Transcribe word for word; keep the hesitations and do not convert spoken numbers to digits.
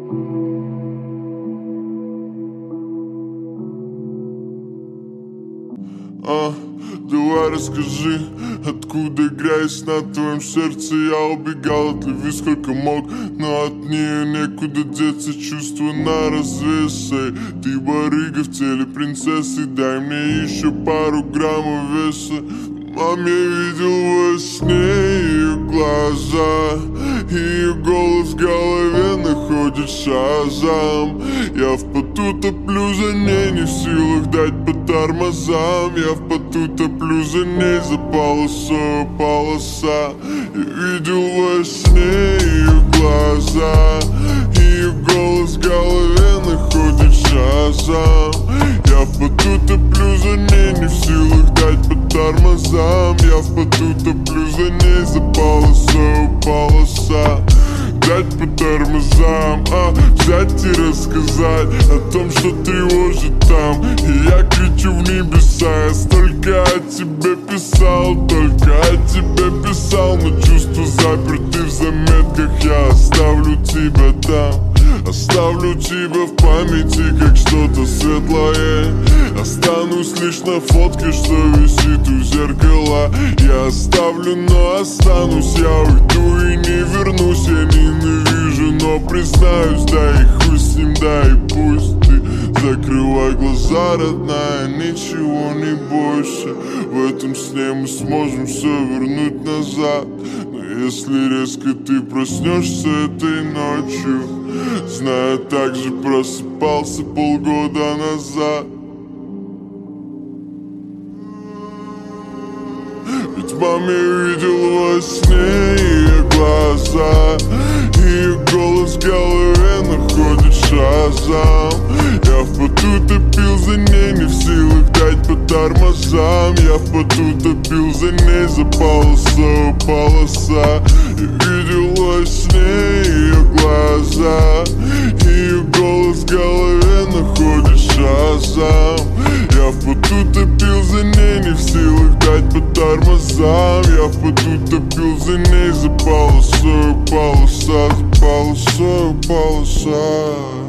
А, давай расскажи, откуда грязь на твоем сердце? Я убегал от любви сколько мог, но от нее некуда деться. Чувства на развес, эй, ты барыга в теле принцессы. Дай мне еще пару граммов веса. Мам, я видел во сне ее глаза, ее голос в голове находит шазам. Я в поту топлю за ней, не в силах дать по тормозам. Я в поту топлю за ней, за полосой полоса. Я видел во сне ее глаза, ее голос в голове находит шазам. Я в поту топлю за ней, не в силах дать по тормозам. Я в поту топлю за ней, за полосой полоса. Дать по тормозам, а взять и рассказать о том, что тревожит там. И я кричу в небеса, я столько о тебе писал, только о тебе писал. Но чувства заперты в заметках, я оставлю тебя там. Оставлю тебя в памяти, как что-то светлое. Останусь лишь на фотке, что висит у зеркала. Я оставлю, но останусь. Я уйду и не вернусь. Я ненавижу, но признаюсь. Да и хуй с ним, да и пусть ты. Закрывай глаза, родная, ничего не бойся. В этом сне мы сможем все вернуть назад. Но если резко ты проснешься этой ночью, зная, так же просыпался полгода назад. Ведь маме видел во сне ее глаза, ее голос в голове находит шазам. Я в поту топил за ней, не в силах дать по тормозам. Я в поту топил за ней, за полосой полоса. Я видел во сне ее глаза, ее голос в голове находит шазам. Я в поту топил за ней, не в силах дать по тормозам. Я в поту топил за ней, за полосой полоса, за полосой полоса.